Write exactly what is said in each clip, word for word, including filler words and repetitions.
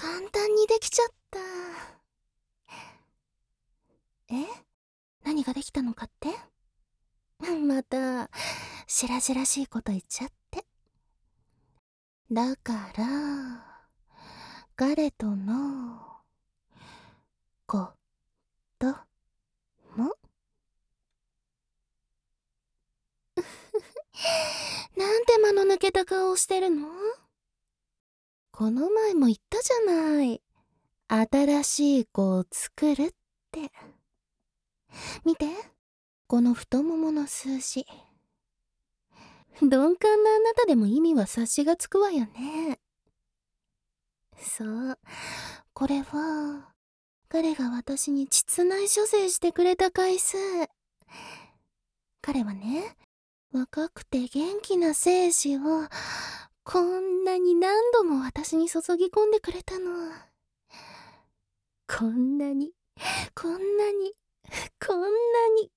簡単にできちゃった。え？何ができたのかって？また、白々しいこと言っちゃって。だから、彼との、こと、もなんて間の抜けた顔をしてるの？この前も言ったじゃない。新しい子を作るって。見て、この太ももの数字。鈍感なあなたでも意味は察しがつくわよね。そう。これは、彼が私に膣内処世してくれた回数。彼はね、若くて元気な精子を、こんなに何度も私に注ぎ込んでくれたの。こんなに、こんなに、こんなに。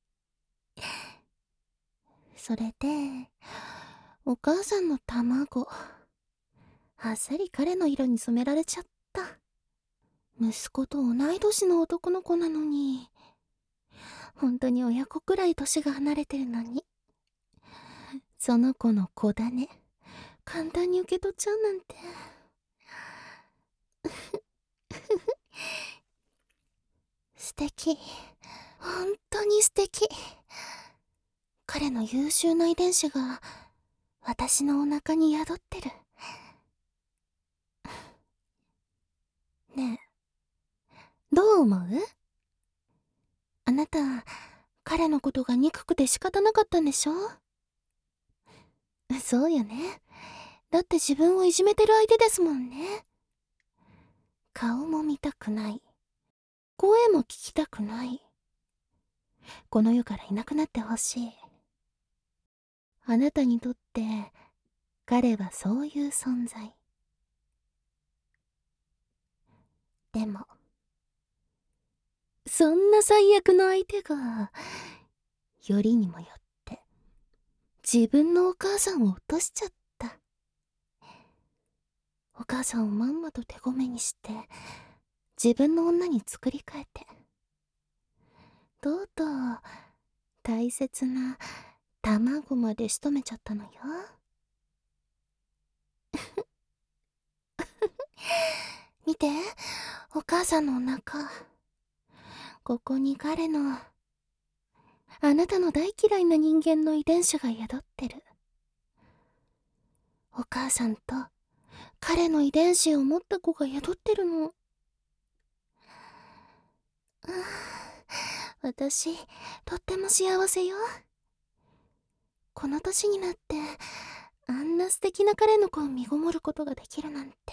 それで、お母さんの卵、あっさり彼の色に染められちゃった。息子と同い年の男の子なのに、本当に親子くらい年が離れてるのに、その子の子種、簡単に受け取っちゃうなんて。素敵。本当に素敵。彼の優秀な遺伝子が私のお腹に宿ってる。ねえ、どう思う？あなた、彼のことが憎くて仕方なかったんでしょ？そうよね。だって自分をいじめてる相手ですもんね。顔も見たくない。声も聞きたくない。この世からいなくなってほしい。あなたにとって彼はそういう存在。でも、そんな最悪の相手が、よりにもよって自分のお母さんを落としちゃった。お母さんをまんまと手ごめにして自分の女に作り変えて、とうとう大切な卵まで仕留めちゃったのよ。見て、お母さんのお腹。ここに彼の、あなたの大嫌いな人間の遺伝子が宿ってる。お母さんと彼の遺伝子を持った子が宿ってるの。私、とっても幸せよ。この年になって、あんな素敵な彼の子を身ごもることができるなんて。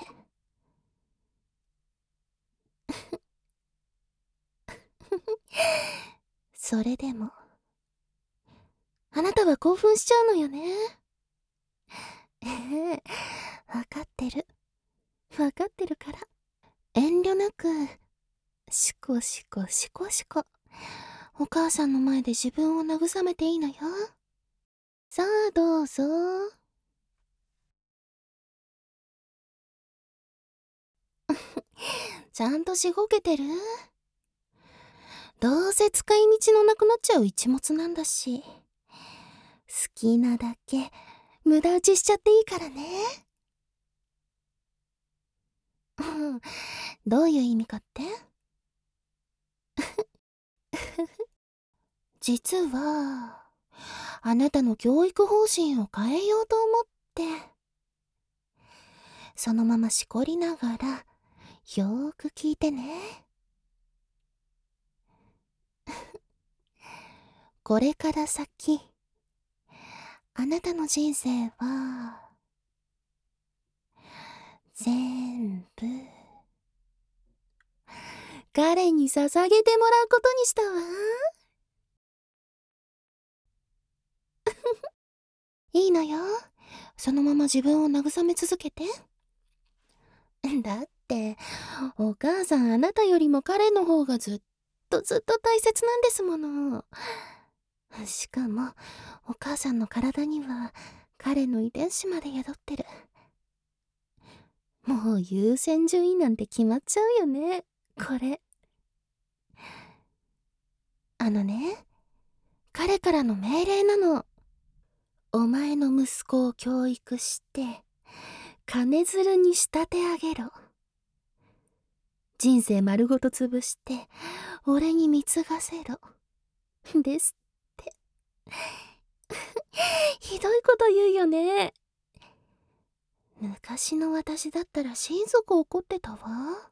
それでも、あなたは興奮しちゃうのよね。ええ、わかってる。わかってるから。遠慮なく、シコシコシコシコ。お母さんの前で自分を慰めていいのよ。さあどうぞ。ちゃんとしごけてる？どうせ使い道のなくなっちゃう一物なんだし。好きなだけ無駄打ちしちゃっていいからね。どういう意味かって？実は、あなたの教育方針を変えようと思って、そのまましこりながら、よーく聞いてね。これから先、あなたの人生は、全部、彼に捧げてもらうことにしたわ。いいのよ。そのまま自分を慰め続けて。だって、お母さんあなたよりも彼の方がずっとずっと大切なんですもの。しかも、お母さんの体には彼の遺伝子まで宿ってる。 もう優先順位なんて決まっちゃうよね、これ。あのね、彼からの命令なの。お前の息子を教育して、金づるに仕立て上げろ。人生丸ごと潰して、俺に貢がせろ。ですって。ひどいこと言うよね。昔の私だったら親族怒ってたわ。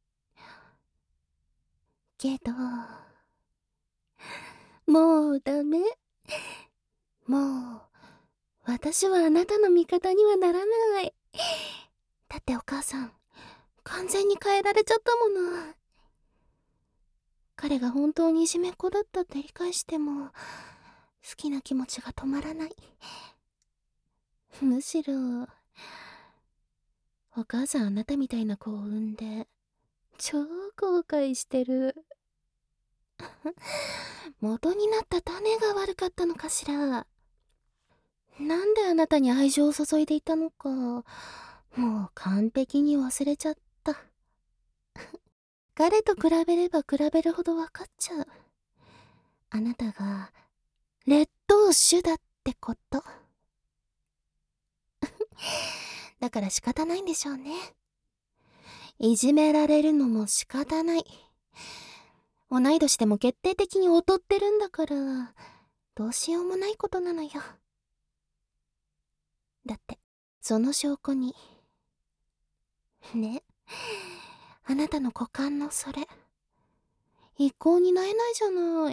けど、もうダメ。もう、私はあなたの味方にはならない。だってお母さん、完全に変えられちゃったもの。彼が本当にいじめっ子だったって理解しても、好きな気持ちが止まらない。むしろ、お母さんあなたみたいな子を産んで、超後悔してる。元になった種が悪かったのかしら。なんであなたに愛情を注いでいたのか、もう完璧に忘れちゃった。彼と比べれば比べるほど分かっちゃう。あなたが劣等種だってこと。だから仕方ないんでしょうね。いじめられるのも仕方ない。同い年でも決定的に劣ってるんだから、どうしようもないことなのよ。だって、その証拠に。ね。あなたの股間のそれ。一向になえないじゃない。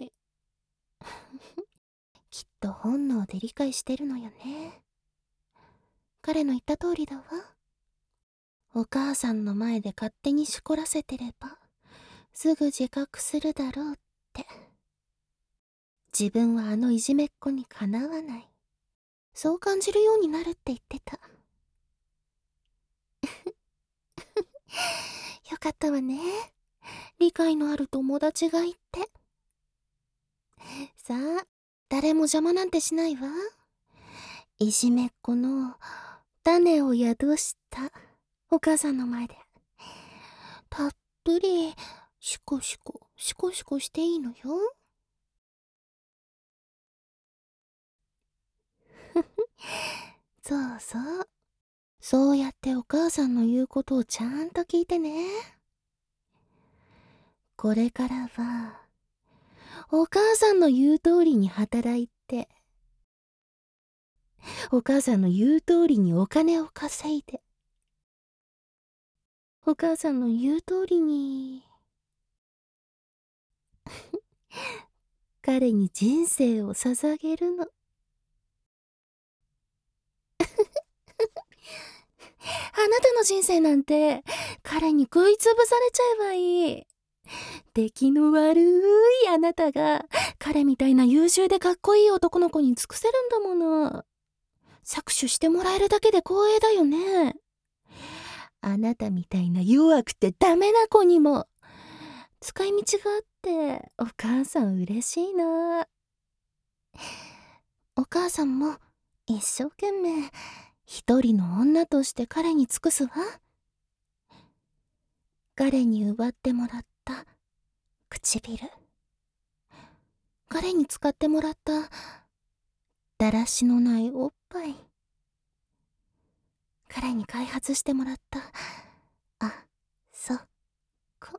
きっと本能で理解してるのよね。彼の言った通りだわ。お母さんの前で勝手にしこらせてれば、すぐ自覚するだろうって。自分はあのいじめっ子にかなわない。そう感じるようになるって言ってた。よかったわね。理解のある友達がいて。さあ、誰も邪魔なんてしないわ。いじめっ子の種を宿したお母さんの前で。たっぷり、シコシコ、シコシコしていいのよ。そうそう。そうやってお母さんの言うことをちゃんと聞いてね。これからは、お母さんの言う通りに働いて、お母さんの言う通りにお金を稼いで、お母さんの言う通りに、彼に人生を捧げるの。あなたの人生なんて、彼に食いつぶされちゃえばいい。出来の悪いあなたが、彼みたいな優秀でかっこいい男の子に尽くせるんだもの。搾取してもらえるだけで光栄だよね。あなたみたいな弱くてダメな子にも、使い道があって、お母さん嬉しいな。お母さんも、一生懸命、一人の女として彼に尽くすわ。彼に奪ってもらった唇。彼に使ってもらっただらしのないおっぱい。彼に開発してもらったあそこ。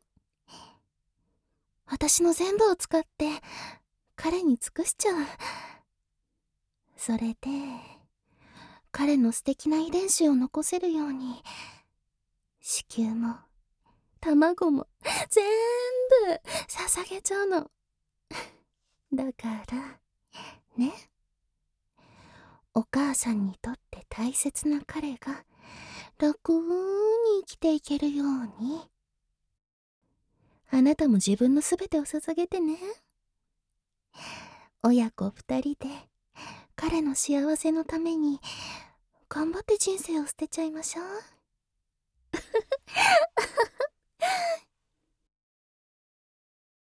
私の全部を使って彼に尽くしちゃう。それで彼の素敵な遺伝子を残せるように、子宮も卵も全部捧げちゃうの。だからね、お母さんにとって大切な彼が楽に生きていけるように、あなたも自分のすべてを捧げてね。親子二人で彼の幸せのために頑張って人生を捨てちゃいましょう。